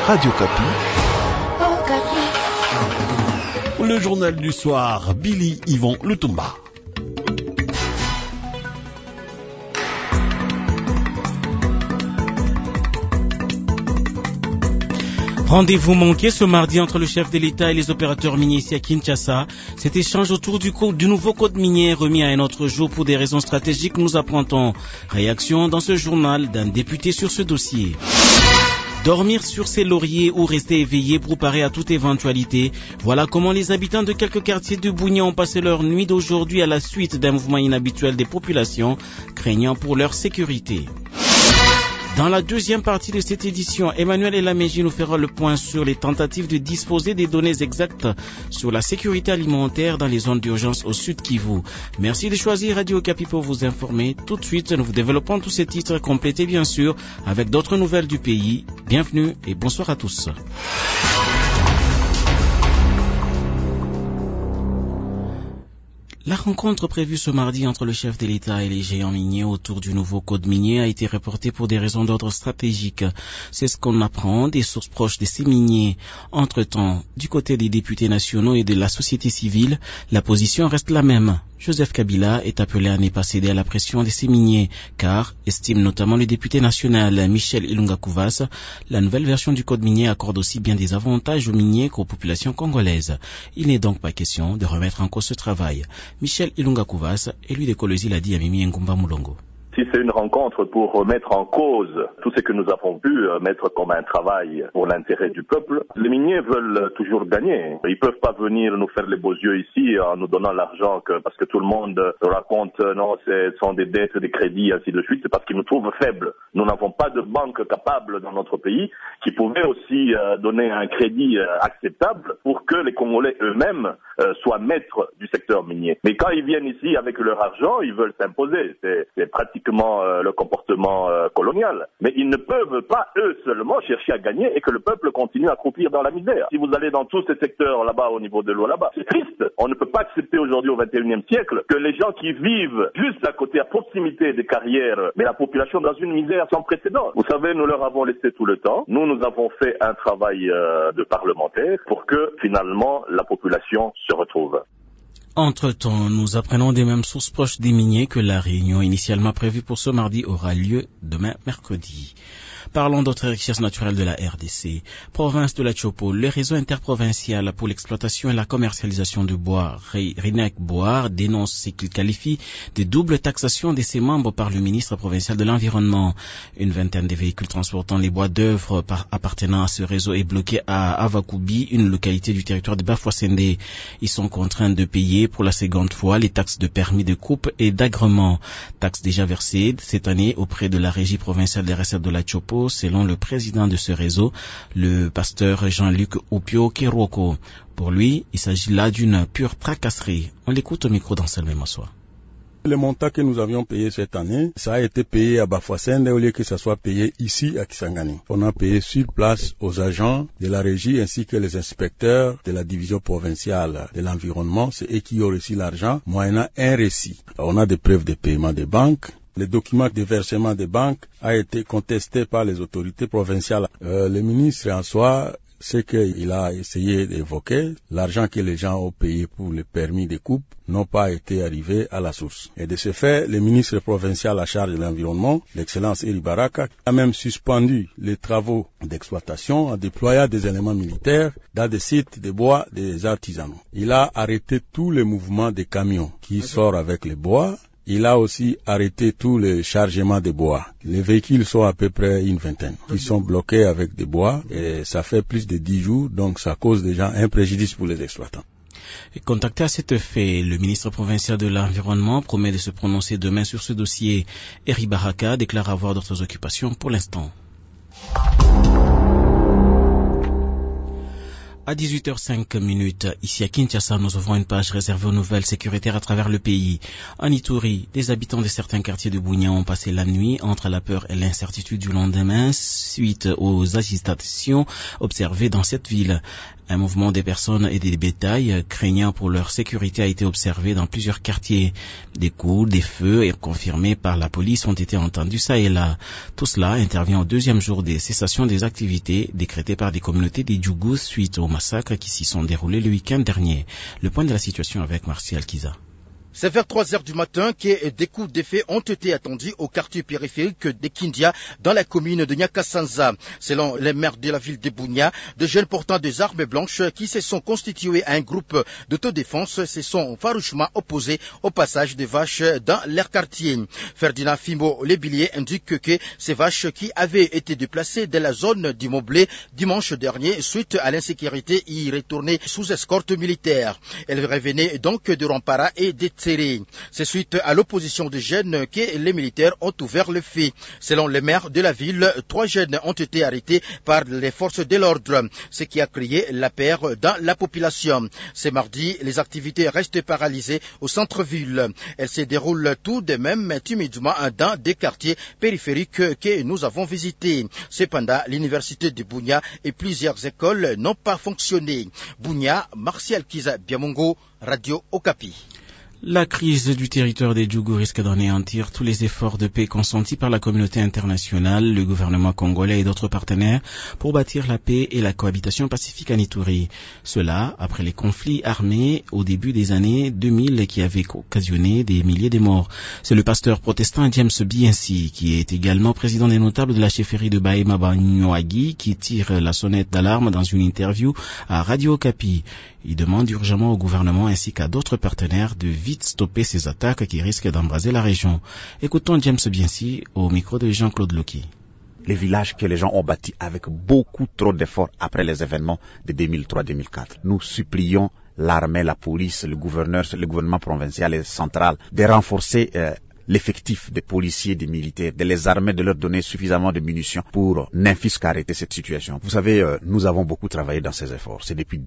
Radio Kapi. Le journal du soir, Billy Yvon Lutumba. Rendez-vous manqué ce mardi entre le chef de l'État et les opérateurs miniers ici à Kinshasa. Cet échange autour du nouveau code minier remis à un autre jour pour des raisons stratégiques, nous apprend-on. Réaction dans ce journal d'un député sur ce dossier. Dormir sur ses lauriers ou rester éveillé pour parer à toute éventualité. Voilà comment les habitants de quelques quartiers de Bunia ont passé leur nuit d'aujourd'hui à la suite d'un mouvement inhabituel des populations, craignant pour leur sécurité. Dans la deuxième partie de cette édition, Emmanuel Elameji nous fera le point sur les tentatives de disposer des données exactes sur la sécurité alimentaire dans les zones d'urgence au Sud Kivu. Merci de choisir Radio Kapi pour vous informer. Tout de suite, nous vous développons tous ces titres complétés bien sûr avec d'autres nouvelles du pays. Bienvenue et bonsoir à tous. La rencontre prévue ce mardi entre le chef de l'État et les géants miniers autour du nouveau code minier a été reportée pour des raisons d'ordre stratégique. C'est ce qu'on apprend des sources proches de ces miniers. Entre-temps, du côté des députés nationaux et de la société civile, la position reste la même. Joseph Kabila est appelé à ne pas céder à la pression de ces miniers, car, estime notamment le député national Michel Ilunga Kouvas, la nouvelle version du code minier accorde aussi bien des avantages aux miniers qu'aux populations congolaises. Il n'est donc pas question de remettre en cause ce travail. Michel Ilunga Kouvas, élu de Kolwezi, l'a dit à Mimi Ngumba Mulongo. Si c'est une rencontre pour remettre en cause tout ce que nous avons pu mettre comme un travail pour l'intérêt du peuple, les miniers veulent toujours gagner. Ils peuvent pas venir nous faire les beaux yeux ici en nous donnant l'argent parce que tout le monde raconte non, ce sont des dettes, des crédits, ainsi de suite. C'est parce qu'ils nous trouvent faibles. Nous n'avons pas de banque capable dans notre pays qui pouvait aussi donner un crédit acceptable pour que les Congolais eux-mêmes soient maîtres du secteur minier. Mais quand ils viennent ici avec leur argent, ils veulent s'imposer. C'est pratiquement le comportement colonial. Mais ils ne peuvent pas, eux seulement, chercher à gagner et que le peuple continue à croupir dans la misère. Si vous allez dans tous ces secteurs là-bas, au niveau de l'eau là-bas, c'est triste. On ne peut pas accepter aujourd'hui au XXIe siècle que les gens qui vivent juste à côté, à proximité des carrières, mais la population dans une misère sans précédent. Vous savez, nous leur avons laissé tout le temps. Nous avons fait un travail de parlementaire pour que finalement la population se retrouve. Entre-temps, nous apprenons des mêmes sources proches des miniers que la réunion initialement prévue pour ce mardi aura lieu demain mercredi. Parlons d'autres richesses naturelles de la RDC. Province de la Chopo, le réseau interprovincial pour l'exploitation et la commercialisation de bois, Rinec Bois, dénonce ce qu'il qualifie de double taxation de ses membres par le ministre provincial de l'Environnement. Une vingtaine de véhicules transportant les bois d'œuvre appartenant à ce réseau est bloqué à Avakoubi, une localité du territoire de Bafouassende. Ils sont contraints de payer pour la seconde fois les taxes de permis de coupe et d'agrément. Taxes déjà versées cette année auprès de la Régie provinciale des recettes de la Chopo, selon le président de ce réseau, le pasteur Jean-Luc Opio Kiroko. Pour lui, il s'agit là d'une pure tracasserie. On l'écoute au micro d'Anselme Massoua. Le montant que nous avions payé cette année, ça a été payé à Bafouassende au lieu que ça soit payé ici à Kisangani. On a payé sur place aux agents de la régie ainsi que les inspecteurs de la division provinciale de l'environnement. C'est eux qui ont reçu l'argent, moyennant un récit. On a des preuves de paiement des banques. Le document de versement des banques a été contesté par les autorités provinciales. Le ministre en soi, ce qu'il a essayé d'évoquer, l'argent que les gens ont payé pour le permis de coupe n'ont pas été arrivés à la source. Et de ce fait, le ministre provincial à charge de l'environnement, l'excellence Eri Baraka, a même suspendu les travaux d'exploitation en déployant des éléments militaires dans des sites de bois des artisanaux. Il a arrêté tous les mouvements des camions qui sortent avec les bois. Il a aussi arrêté tous les chargements de bois. Les véhicules sont à peu près une vingtaine. Ils sont bloqués avec des bois et ça fait plus de 10 jours, donc ça cause déjà un préjudice pour les exploitants. Et contacté à cet effet, le ministre provincial de l'Environnement promet de se prononcer demain sur ce dossier. Eri Baraka déclare avoir d'autres occupations pour l'instant. À 18h05, ici à Kinshasa, nous ouvrons une page réservée aux nouvelles sécuritaires à travers le pays. En Ituri, des habitants de certains quartiers de Bunia ont passé la nuit entre la peur et l'incertitude du lendemain suite aux agitations observées dans cette ville. Un mouvement des personnes et des bétails craignant pour leur sécurité a été observé dans plusieurs quartiers. Des coups, des feux et confirmés par la police ont été entendus ça et là. Tout cela intervient au deuxième jour des cessations des activités décrétées par des communautés des Djougous suite aux massacres qui s'y sont déroulés le week-end dernier. Le point de la situation avec Martial Kiza. C'est vers 3 heures du matin que des coups d'effet ont été attendus au quartier périphérique de Kindia dans la commune de Nyakasanza. Selon les maires de la ville de Bunia, de jeunes portant des armes blanches qui se sont constitués à un groupe d'autodéfense se sont farouchement opposés au passage des vaches dans leur quartier. Ferdinand Fimo Lébilier indique que ces vaches qui avaient été déplacées de la zone d'immobilier dimanche dernier suite à l'insécurité y retournaient sous escorte militaire. Elles revenaient donc de Rampara et des c'est suite à l'opposition des jeunes que les militaires ont ouvert le feu. Selon le maire de la ville, 3 jeunes ont été arrêtés par les forces de l'ordre, ce qui a créé la peur dans la population. Ce mardi, les activités restent paralysées au centre-ville. Elles se déroulent tout de même timidement dans des quartiers périphériques que nous avons visités. Cependant, l'université de Bunia et plusieurs écoles n'ont pas fonctionné. Bunia, Martial Kiza Biamongo, Radio Okapi. La crise du territoire des Djougous risque d'anéantir tous les efforts de paix consentis par la communauté internationale, le gouvernement congolais et d'autres partenaires pour bâtir la paix et la cohabitation pacifique en Ituri. Cela après les conflits armés au début des années 2000 qui avaient occasionné des milliers de morts. C'est le pasteur protestant James Biensi, qui est également président des notables de la chefferie de Bahema Banyuagi, qui tire la sonnette d'alarme dans une interview à Radio Okapi. Il demande urgemment au gouvernement ainsi qu'à d'autres partenaires de vite stopper ces attaques qui risquent d'embraser la région. Écoutons James Biensi au micro de Jean-Claude Loki. Les villages que les gens ont bâtis avec beaucoup trop d'efforts après les événements de 2003-2004. Nous supplions l'armée, la police, le gouvernement provincial et central de renforcer l'effectif des policiers, des militaires, de les armer, de leur donner suffisamment de munitions pour n'infisque arrêter cette situation. Vous savez, nous avons beaucoup travaillé dans ces efforts. C'est depuis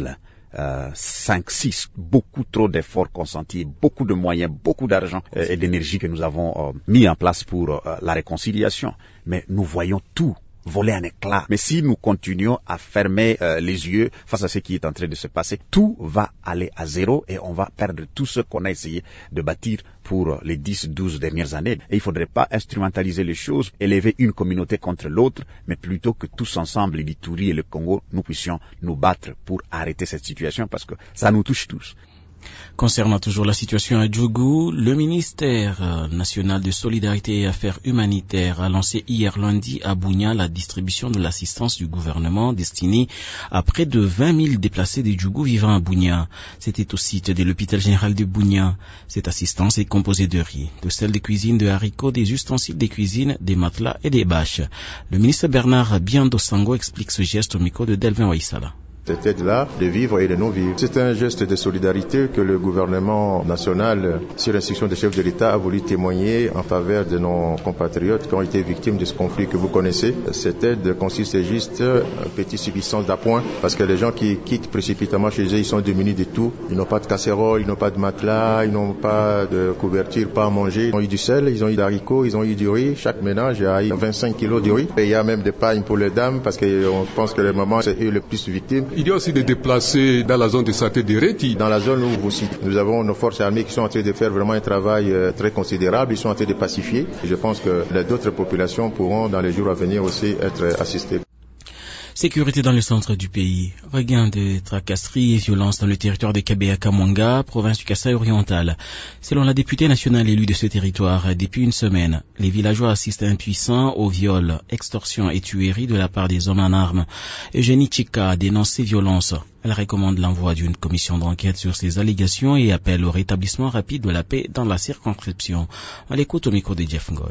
2005-6, beaucoup trop d'efforts consentis, beaucoup de moyens, beaucoup d'argent et d'énergie que nous avons mis en place pour la réconciliation. Mais nous voyons tout voler en éclats. Mais si nous continuons à fermer les yeux face à ce qui est en train de se passer, tout va aller à zéro et on va perdre tout ce qu'on a essayé de bâtir pour les 10-12 dernières années. Et il ne faudrait pas instrumentaliser les choses, élever une communauté contre l'autre, mais plutôt que tous ensemble, l'Ituri et le Congo, nous puissions nous battre pour arrêter cette situation parce que ça nous touche tous. Concernant toujours la situation à Djougou, le ministère national de solidarité et affaires humanitaires a lancé hier lundi à Bunia la distribution de l'assistance du gouvernement destinée à près de 20 000 déplacés des Djougou vivant à Bunia. C'était au site de l'hôpital général de Bunia. Cette assistance est composée de riz, de sel de cuisine, de haricots, des ustensiles de cuisine, des matelas et des bâches. Le ministre Bernard Biando Sango explique ce geste au micro de Delvin Waïsala. Cette aide-là, de vivre et de non-vivre. C'est un geste de solidarité que le gouvernement national, sur l'instruction des chefs de l'État, a voulu témoigner en faveur de nos compatriotes qui ont été victimes de ce conflit que vous connaissez. Cette aide consiste juste une petite subsistance d'appoint parce que les gens qui quittent précipitamment chez eux, ils sont démunis de tout. Ils n'ont pas de casserole, ils n'ont pas de matelas, ils n'ont pas de couverture, pas à manger. Ils ont eu du sel, ils ont eu d'haricots, ils ont eu du riz. Chaque ménage a eu 25 kilos de riz. Et il y a même des pagnes pour les dames parce qu'on pense que les mamans, c'est eux les plus victimes. Il y a aussi des déplacés dans la zone de santé de Reti. Dans la zone où vous citez, nous avons nos forces armées qui sont en train de faire vraiment un travail très considérable. Ils sont en train de pacifier. Et je pense que d'autres populations pourront dans les jours à venir aussi être assistées. Sécurité dans le centre du pays. Regain de tracasseries et violences dans le territoire de Kabea-Kamwanga, province du Kasaï oriental. Selon la députée nationale élue de ce territoire, depuis une semaine, les villageois assistent impuissants aux viols, extorsions et tueries de la part des hommes en armes. Eugénie Chika dénonce ces violences. Elle recommande l'envoi d'une commission d'enquête sur ces allégations et appelle au rétablissement rapide de la paix dans la circonscription. On l'écoute au micro de Jeff Ngoy.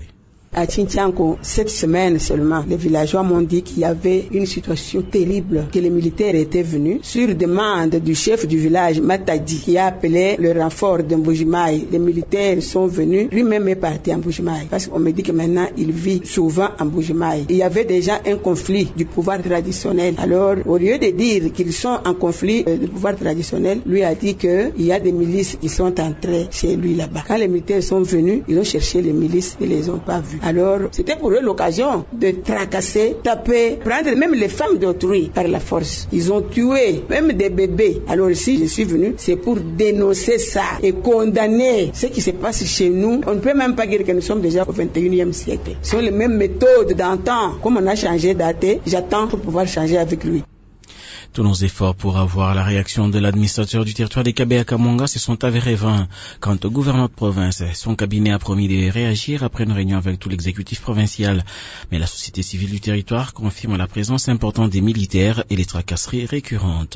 À Tintianko, cette semaine seulement, les villageois m'ont dit qu'il y avait une situation terrible, que les militaires étaient venus sur demande du chef du village, Matadi, qui a appelé le renfort de Mbujimaï. Les militaires sont venus, lui-même est parti à Mbujimaï, parce qu'on me dit que maintenant il vit souvent à Mbujimaï. Il y avait déjà un conflit du pouvoir traditionnel. Alors, au lieu de dire qu'ils sont en conflit du pouvoir traditionnel, lui a dit qu'il y a des milices qui sont entrées chez lui là-bas. Quand les militaires sont venus, ils ont cherché les milices et les ont pas vus. Alors, c'était pour eux l'occasion de tracasser, taper, prendre même les femmes d'autrui par la force. Ils ont tué même des bébés. Alors ici, je suis venu, c'est pour dénoncer ça et condamner ce qui se passe chez nous. On ne peut même pas dire que nous sommes déjà au 21e siècle. Ce sont les mêmes méthodes d'antan. Comme on a changé d'athée, j'attends pour pouvoir changer avec lui. Tous nos efforts pour avoir la réaction de l'administrateur du territoire des Kabé à Kamonga se sont avérés vains. Quant au gouverneur de province, son cabinet a promis de réagir après une réunion avec tout l'exécutif provincial. Mais la société civile du territoire confirme la présence importante des militaires et les tracasseries récurrentes.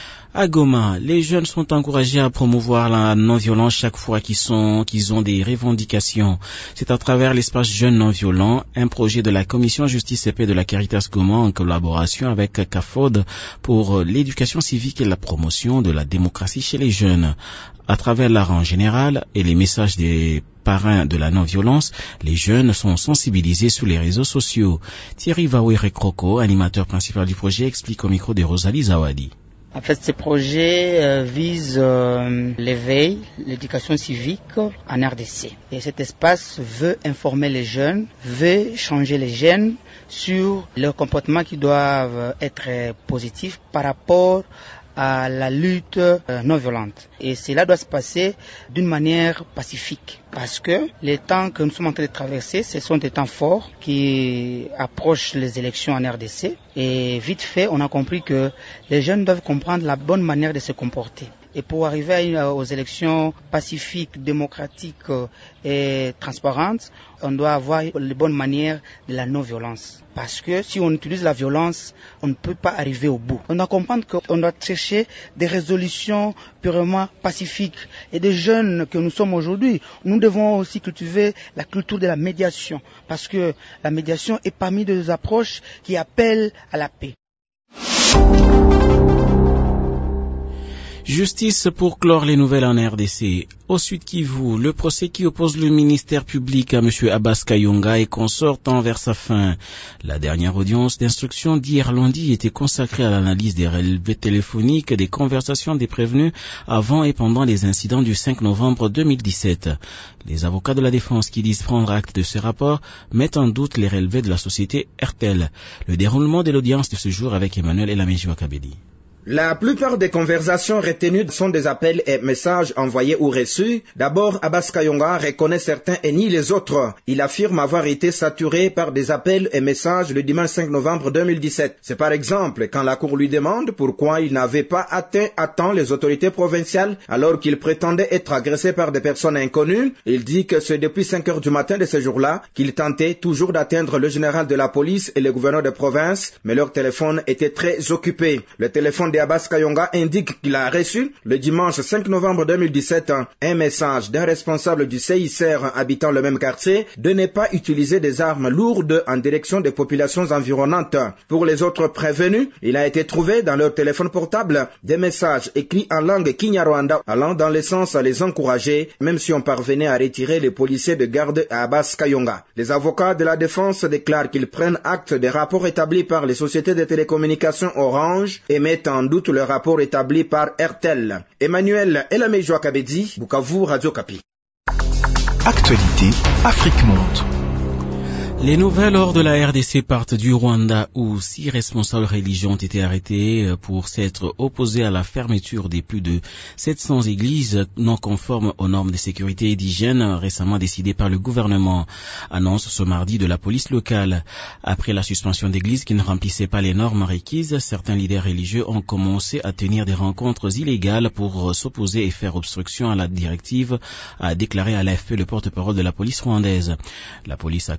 À Goma, les jeunes sont encouragés à promouvoir la non-violence chaque fois qu'ils ont des revendications. C'est à travers l'espace Jeunes non-violents, un projet de la Commission Justice et Paix de la Caritas Goma en collaboration avec CAFOD pour l'éducation civique et la promotion de la démocratie chez les jeunes. À travers l'art en général et les messages des parrains de la non-violence, les jeunes sont sensibilisés sur les réseaux sociaux. Thierry Vawere Kroko, animateur principal du projet, explique au micro de Rosalie Zawadi. En fait, ce projet vise l'éveil, l'éducation civique en RDC. Et cet espace veut informer les jeunes, veut changer les jeunes sur leurs comportements qui doivent être positifs par rapport à la lutte non violente. Et cela doit se passer d'une manière pacifique. Parce que les temps que nous sommes en train de traverser, ce sont des temps forts qui approchent les élections en RDC. Et vite fait, on a compris que les jeunes doivent comprendre la bonne manière de se comporter. Et pour arriver aux élections pacifiques, démocratiques et transparentes, on doit avoir les bonnes manières de la non-violence. Parce que si on utilise la violence, on ne peut pas arriver au bout. On doit comprendre qu'on doit chercher des résolutions purement pacifiques. Et des jeunes que nous sommes aujourd'hui, nous devons aussi cultiver la culture de la médiation. Parce que la médiation est parmi des approches qui appellent à la paix. Justice pour clore les nouvelles en RDC. Au Sud Kivu, le procès qui oppose le ministère public à M. Abbas Kayonga et consort tend vers sa fin. La dernière audience d'instruction d'hier lundi était consacrée à l'analyse des relevés téléphoniques des conversations des prévenus avant et pendant les incidents du 5 novembre 2017. Les avocats de la défense qui disent prendre acte de ce rapport mettent en doute les relevés de la société RTL. Le déroulement de l'audience de ce jour avec Emmanuel Elamejua Kabedi. La plupart des conversations retenues sont des appels et messages envoyés ou reçus. D'abord, Abbas Kayonga reconnaît certains et nie les autres. Il affirme avoir été saturé par des appels et messages le dimanche 5 novembre 2017. C'est par exemple quand la Cour lui demande pourquoi il n'avait pas atteint à temps les autorités provinciales alors qu'il prétendait être agressé par des personnes inconnues. Il dit que c'est depuis 5 heures du matin de ce jour-là qu'il tentait toujours d'atteindre le général de la police et le gouverneur de province, mais leur téléphone était très occupé. Le téléphone Abbas Kayonga indique qu'il a reçu le dimanche 5 novembre 2017 un message d'un responsable du CICR habitant le même quartier de ne pas utiliser des armes lourdes en direction des populations environnantes. Pour les autres prévenus, il a été trouvé dans leur téléphone portable des messages écrits en langue Kinyarwanda allant dans le sens à les encourager, même si on parvenait à retirer les policiers de garde à Abbas Kayonga. Les avocats de la défense déclarent qu'ils prennent acte des rapports établis par les sociétés de télécommunications Orange et mettent en doute le rapport établi par RTL. Emmanuel Elamejua Kabedi, Bukavu, Radio Kapi. Actualité, Afrique Monde. Les nouvelles hors de la RDC partent du Rwanda où 6 responsables religieux ont été arrêtés pour s'être opposés à la fermeture des plus de 700 églises non conformes aux normes de sécurité et d'hygiène récemment décidées par le gouvernement, annonce ce mardi de la police locale. Après la suspension d'églises qui ne remplissaient pas les normes requises, certains leaders religieux ont commencé à tenir des rencontres illégales pour s'opposer et faire obstruction à la directive, a déclaré à l'AFP le porte-parole de la police rwandaise. La police a commencé à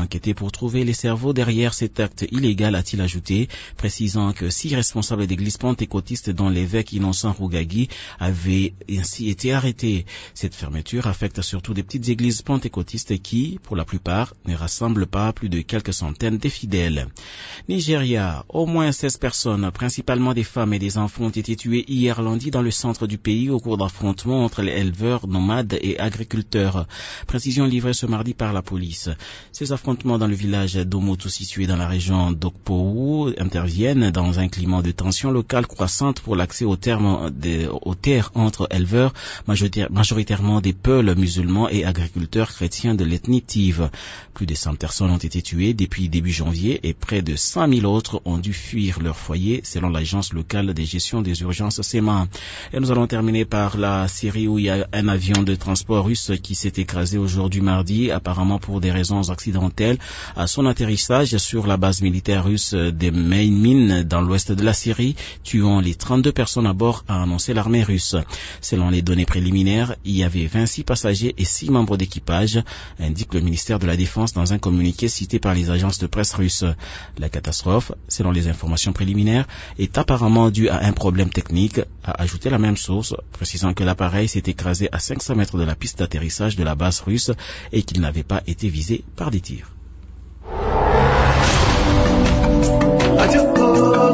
enquêter pour trouver les cerveaux derrière cet acte illégal, a-t-il ajouté, précisant que 6 responsables d'églises pentecôtistes dont l'évêque Innocent Rougagui avaient ainsi été arrêtés. Cette fermeture affecte surtout des petites églises pentecôtistes qui, pour la plupart, ne rassemblent pas plus de quelques centaines de fidèles. Nigeria, au moins 16 personnes, principalement des femmes et des enfants, ont été tuées hier lundi dans le centre du pays au cours d'affrontements entre les éleveurs, nomades et agriculteurs. Précision livrée ce mardi par la police. Ces affrontements dans le village d'Omoto situé dans la région d'Okpowu interviennent dans un climat de tension locale croissante pour l'accès aux terres entre éleveurs, majoritairement des peuples musulmans et agriculteurs chrétiens de l'ethnie Tive. Plus de 100 personnes ont été tuées depuis début janvier et près de 100 000 autres ont dû fuir leur foyer selon l'agence locale de gestion des urgences SEMA. Et nous allons terminer par la Syrie où il y a un avion de transport russe qui s'est écrasé aujourd'hui mardi, apparemment pour des raisons accidentelles, à son atterrissage sur la base militaire russe de Meymin dans l'ouest de la Syrie, tuant les 32 personnes à bord, a annoncé l'armée russe. Selon les données préliminaires, il y avait 26 passagers et 6 membres d'équipage, indique le ministère de la Défense dans un communiqué cité par les agences de presse russes. La catastrophe, selon les informations préliminaires, est apparemment due à un problème technique, a ajouté la même source, précisant que l'appareil s'est écrasé à 500 mètres de la piste d'atterrissage de la base russe et qu'il n'avait pas été visé par des tirs.